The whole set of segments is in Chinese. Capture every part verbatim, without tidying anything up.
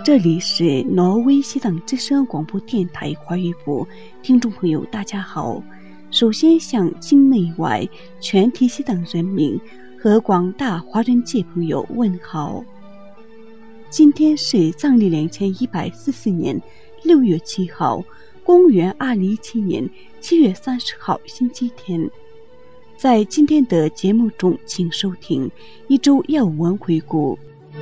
这里是挪威西藏之声广播电台华语部，听众朋友大家好。首先向境内外全体西藏人民和广大华人界朋友问好。今天是藏历两千一百四十年六月七号，公元二零一七年七月三十号星期天。在今天的节目中，请收听一周要闻回顾。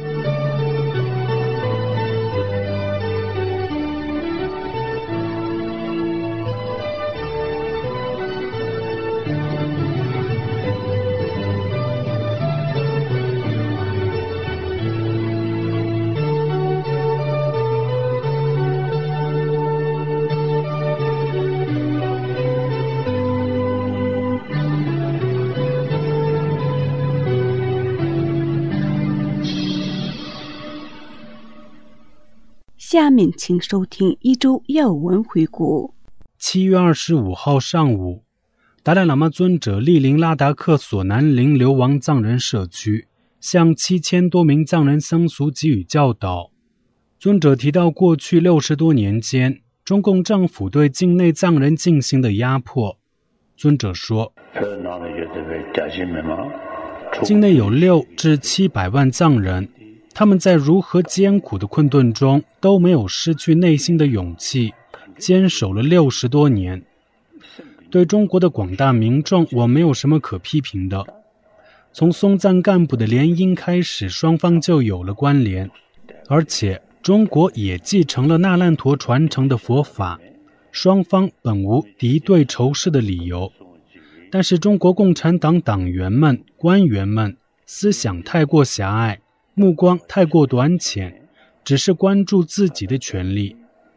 下面请收听一周要闻回顾。 七月二十五号上午，达赖喇嘛尊者莅临拉达克索南林流亡藏人社区，向七千多名藏人僧俗给予教导。尊者提到过去六十多年间，中共政府对境内藏人进行的压迫。尊者说，境内有六至七百万藏人，他们在如何艰苦的困顿中都没有失去内心的勇气，坚守了六十多年。对中国的广大民众，我没有什么可批评的。从松赞干部的联姻开始，双方就有了关联，而且中国也继承了那烂陀传承的佛法，双方本无敌对仇视的理由。但是中国共产党党员们、官员们思想太过狭隘，目光太过短浅，只是关注自己的权利。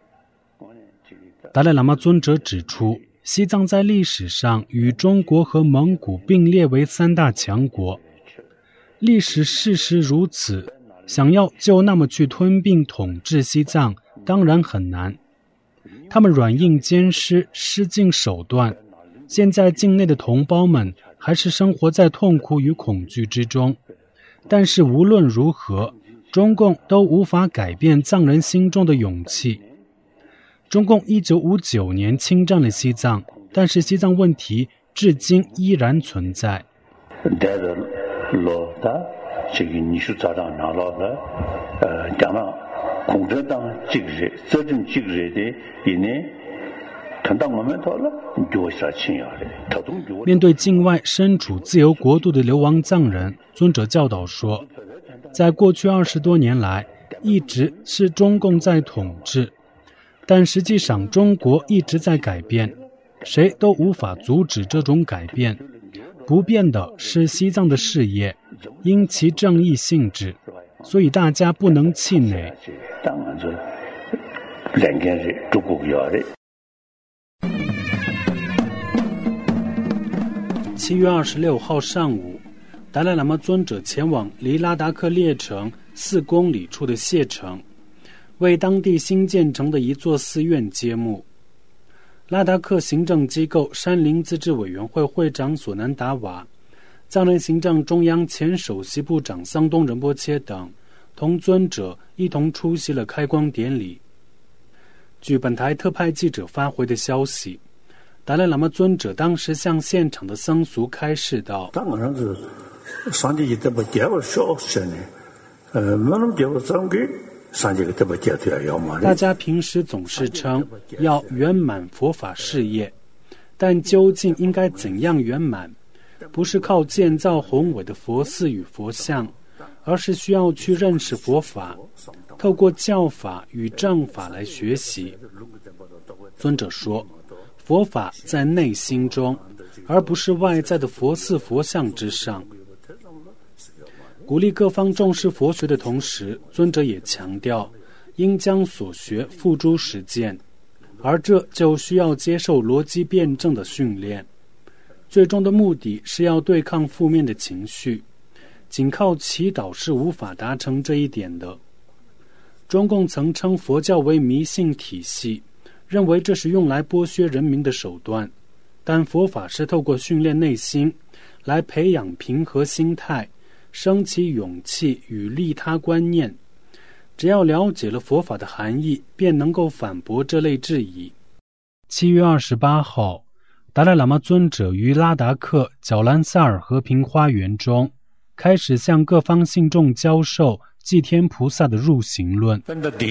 达赖喇嘛尊者指出，西藏在历史上与中国和蒙古并列为三大强国，历史事实如此，想要就那么去吞并统治西藏当然很难。他们软硬兼施，施尽手段，现在境内的同胞们还是生活在痛苦与恐惧之中。但是无论如何，中共都无法改变藏人心中的勇气。中共一九五九年侵占了西藏，但是西藏问题至今依然存在。面对境外身处自由国度的流亡藏人，尊者教导说，在过去二十多年来，一直是中共在统治，但实际上中国一直在改变，谁都无法阻止这种改变。不变的是西藏的事业，因其正义性质，所以大家不能气馁。七月二十六号上午，达赖喇嘛尊者前往离拉达克列城四公里处的谢城，为当地新建成的一座寺院揭幕。拉达克行政机构山林自治委员会会长索南达瓦、藏人行政中央前首席部长桑东仁波切等同尊者一同出席了开光典礼。据本台特派记者发回的消息，达赖喇嘛尊者当时向现场的僧俗开示道：大家平时总是称要圆满佛法事业，但究竟应该怎样圆满？不是靠建造宏伟的佛寺与佛像，而是需要去认识佛法，透过教法与正法来学习。尊者说，佛法在内心中，而不是外在的佛寺佛像之上。鼓励各方重视佛学的同时，尊者也强调应将所学付诸实践，而这就需要接受逻辑辩证的训练。最终的目的是要对抗负面的情绪，仅靠祈祷是无法达成这一点的。中共曾称佛教为迷信体系，认为这是用来剥削人民的手段，但佛法是透过训练内心，来培养平和心态，升起勇气与利他观念。 只要了解了佛法的含义，便能够反驳这类质疑。七月二十八号，达赖喇嘛尊者于拉达克角兰萨尔和平花园中开始向各方信众教授祭天菩萨的入行论。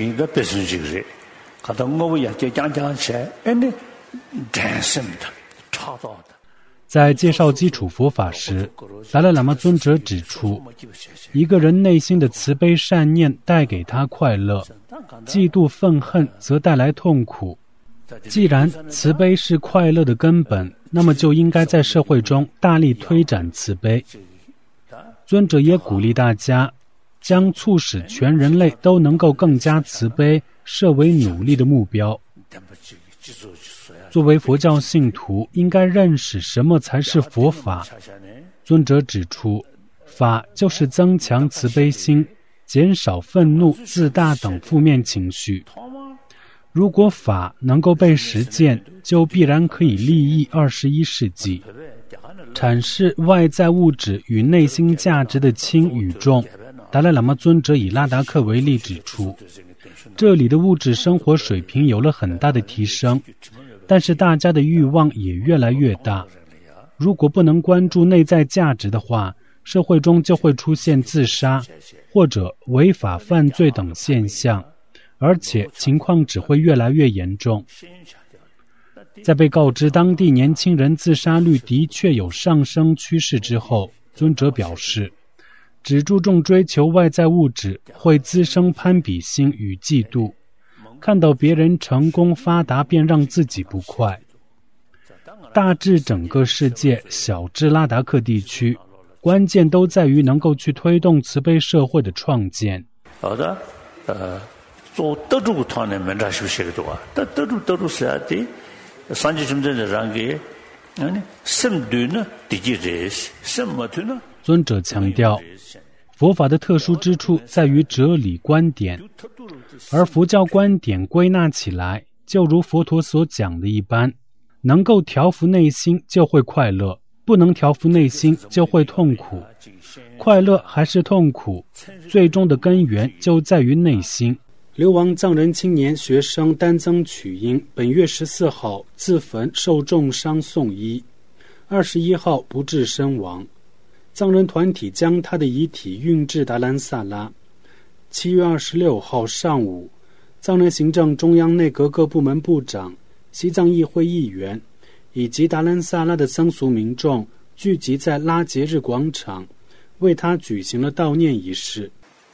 在介绍基础佛法时，达赖喇嘛尊者指出，一个人内心的慈悲善念带给他快乐，嫉妒愤恨则带来痛苦。既然慈悲是快乐的根本，那么就应该在社会中大力推展慈悲。尊者也鼓励大家将促使全人类都能够更加慈悲设为努力的目标。作为佛教信徒，应该认识什么才是佛法。尊者指出，法就是增强慈悲心，减少愤怒、自大等负面情绪。如果法能够被实践，就必然可以利益二十一世纪。阐释外在物质与内心价值的轻与重，达赖喇嘛尊者以拉达克为例指出，这里的物质生活水平有了很大的提升，但是大家的欲望也越来越大。如果不能关注内在价值的话，社会中就会出现自杀或者违法犯罪等现象，而且情况只会越来越严重。在被告知当地年轻人自杀率的确有上升趋势之后，尊者表示，只注重追求外在物质会滋生攀比心与嫉妒，看到别人成功发达便让自己不快。大至整个世界，小至拉达克地区，关键都在于能够去推动慈悲社会的创建。 好的，呃，做得住他呢，没啥休息的多啊，得得住得住是啊的，三级村镇的让给，嗯，什对呢？第几人？什么对呢？ 尊者强调，佛法的特殊之处在于哲理观点，而佛教观点归纳起来，就如佛陀所讲的一般，能够调伏内心就会快乐，不能调伏内心就会痛苦。快乐还是痛苦，最终的根源就在于内心。流亡藏人青年学生丹增曲英本月十四号自焚受重伤送医，二十一号不治身亡。藏人团体将他的遗体运至达兰萨拉。七月二十六号上午，藏人行政中央内阁各部门部长、西藏议会议员以及达兰萨拉的僧俗民众聚集在拉杰日广场，为他举行了悼念仪式。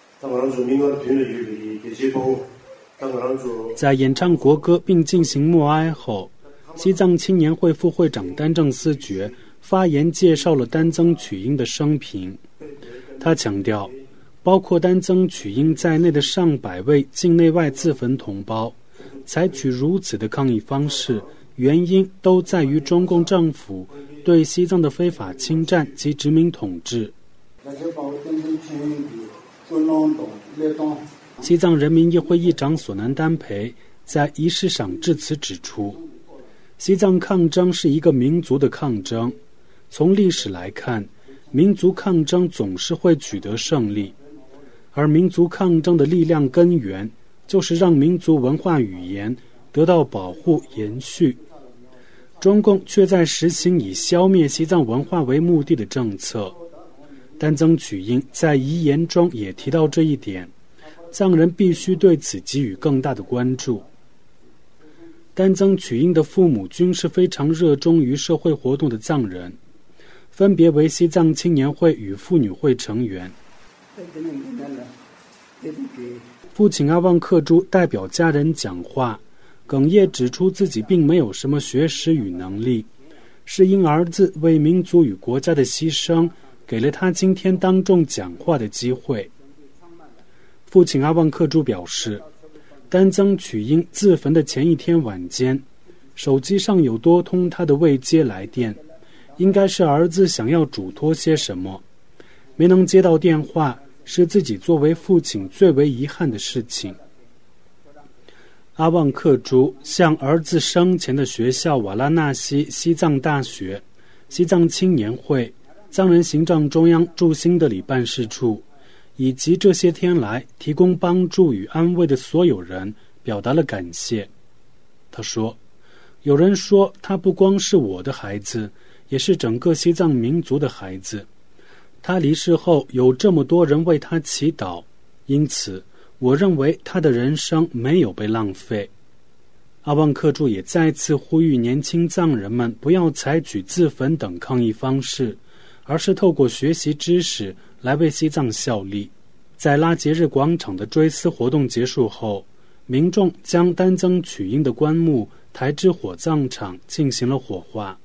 在演唱国歌并进行默哀后，西藏青年会副会长丹正思觉发言介绍了丹增曲英的生平。他强调，包括丹增曲英在内的上百位境内外自焚同胞采取如此的抗议方式，原因都在于中共政府对西藏的非法侵占及殖民统治。西藏人民议会议长索南丹培在仪式上致辞指出，西藏抗争是一个民族的抗争，从历史来看，民族抗争总是会取得胜利，而民族抗争的力量根源就是让民族文化语言得到保护延续。中共却在实行以消灭西藏文化为目的的政策。丹增曲英在遗言中也提到这一点，藏人必须对此给予更大的关注。丹增曲英的父母均是非常热衷于社会活动的藏人，分别为西藏青年会与妇女会成员。父亲阿旺克珠代表家人讲话，哽咽指出自己并没有什么学识与能力，是因儿子为民族与国家的牺牲给了他今天当众讲话的机会。父亲阿旺克珠表示，丹增曲英自焚的前一天晚间，手机上有多通他的未接来电，应该是儿子想要嘱托些什么，没能接到电话，是自己作为父亲最为遗憾的事情。阿旺克珠向儿子生前的学校瓦拉纳西西藏大学、西藏青年会、藏人行政中央驻新德里办事处以及这些天来提供帮助与安慰的所有人表达了感谢。他说，有人说他不光是我的孩子，也是整个西藏民族的孩子。他离世后有这么多人为他祈祷，因此我认为他的人生没有被浪费。阿旺克柱也再次呼吁年轻藏人们不要采取自焚等抗议方式，而是透过学习知识来为西藏效力。在拉杰日广场的追思活动结束后，民众将丹增曲英的棺木抬至火葬场进行了火化。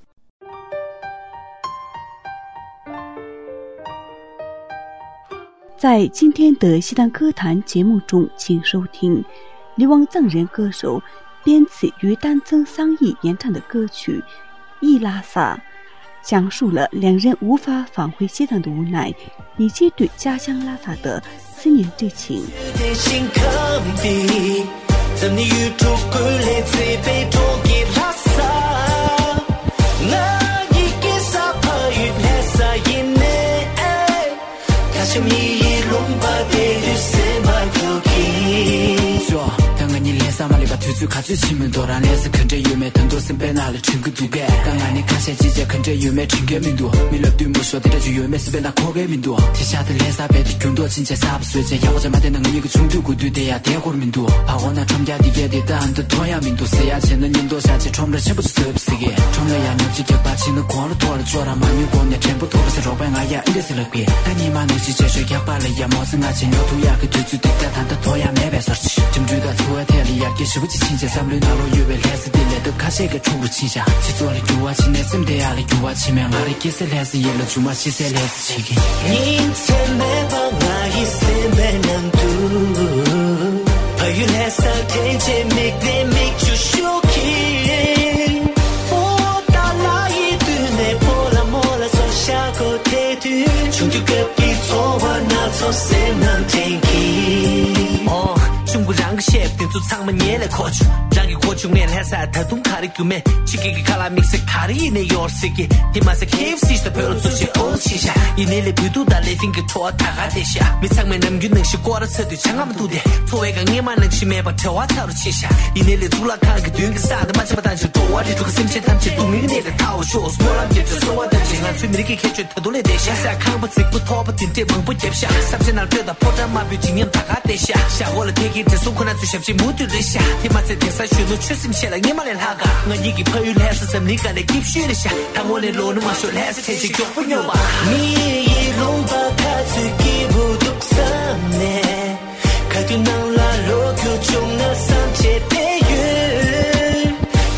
在今天的西藏歌坛节目中，请收听流亡藏人歌手编词与丹增桑义演唱的歌曲《伊拉萨》，讲述了两人无法返回西藏的无奈，以及对家乡拉萨的思念之情。 투수 가주시면 돌아내서 근저 유매 던도선 빼나를 친구 두개 강한이 가세 지제 근저 유매 친개민도 밀럽뒤 무쇼들여 주유매 스베나 고개민도 티샤들 회사베디 균도 진짜 사업수제 야고자마대 능은 이거 중두고 뒤대야 대고민도 파고나 점자디게 대단도 토야민도 세야체는 인도사체 총를 쳐부수 습시게 총려야 녀지 격바치는 권을 토를 줘라 만유권내 전부 토르스 로뱅아야 인데스 럭비 다니만 의지 제쇼 격발래야 모승하지 녀두야 그 두주 뒷다 단다 토야 매배설치 점주다 투어 테리야 기시부 진짜 삼륜하로 유벨해서 딜레도 가시게 총으로 치자 지소리 좋아진 내슴 대알이 좋아치면 아리 기슬 해서 일로 주마 시셀 해서 치기 인생 매방 나이 세매는 두 파율해서 대체 맥대 맥주 쇼키 오달라이 드네 볼라 몰라서 샤고 대두 중두급기 소와 나서 세면 탱키 어 중부랑 그 셰프 등 창문 예를 거주 장기 고충을 해서 다둥 가리꾸매 치기기 갈라 믹스 가리네 요르시기 디마스 케이프시스터 별로 수시 오시샤 이내리 부두 달래 핑크 토아 다가 대샤 미창면 남균능 시 꼬라서도 장하면 두대 소외가 니만은 치매봐 태와 타로 치샤 이내리 둘락하는 그 뒤에 싸도 마치마 단실 도와리 두고 심체 탐치 뚱미가 내가 타워 쇼스 뭐람 개저 소화된 징한 수미리기 개주 터돌래 대샤 사강부 찍고 토부 딘데 멍부 잽샤 삽세날 뼈다 포장마 뷰징염 다가 대샤 샤월을 대기 대송코나 수샵지 무드를 샤 디마스 대사 슈노 추심시랑 니만을 하가 넌 이기 퍼율해서 섭니까 내 깁슈를 샤 당원의 로는 마쇼를 해서 채식 족분여봐 미이 롱바 가즈기 부득삼네 가두낭라로 교종나 산체 배율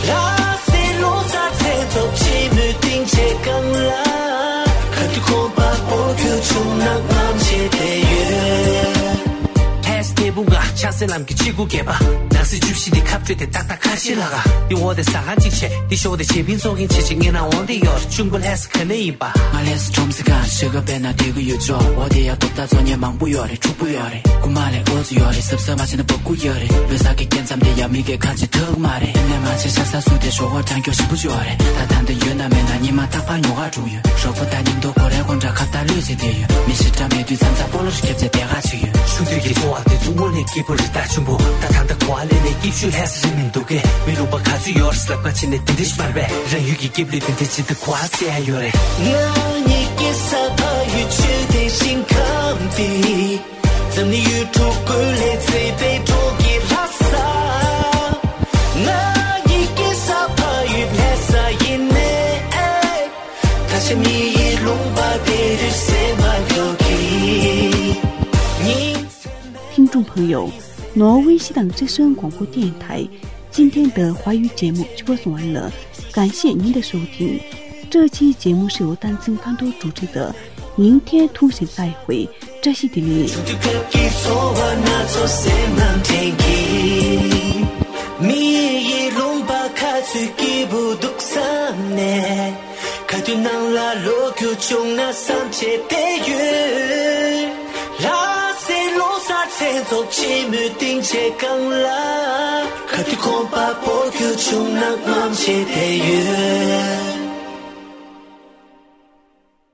라세로사 태독침을 띵체 강라 가두코바보 교종나 맘체 배율 대부가 찬스 남기 지구 개발 나스 줍시디 갑주대 딱딱하시라가 이워대 싸한 지체 디쇼대 제빈 속인 지징에 나온데 여 충분해서 크네 이봐 말해서 좀스가 시급에나 대구 유조 어디야 돋다 전에 망부열이 축부열이 구말에 어주열이 섭섭하지는 벚구열이 뇌사기 깬삼대 야미게 간지 턱 말해 내 마치 샤사수대 쇼월장 교시 부주열이 다단데 유남에 나니만 탁판 요가 주유 쇼프다님도 고래 혼자 갖다 류지 대유 미시tam에 뒤산사 볼러시 캡제 대가지유 슈들기 좋아대 중원의 기분을 따중보 다단다 고알레네 입술해서 재민도게 미로바 가주 열스럽 같이 내 딘듯이 말배 랑유기 기블리 딘듯이드 과세야 요래 너니 기사파 유추 대신 컴비 점니 유튜브를 해제배 독이 라싸 너니 기사파 유배사 있네 다시 미롱바대를 세마격이 听众朋友，挪威西藏之声广播电台今天的华语节目就播送完了，感谢您的收听。这期节目是由丹增康多主持的，明天同时再会，这是第六。독침을 띵체 강라 가득 콤바 보규 중낙 맘치 대유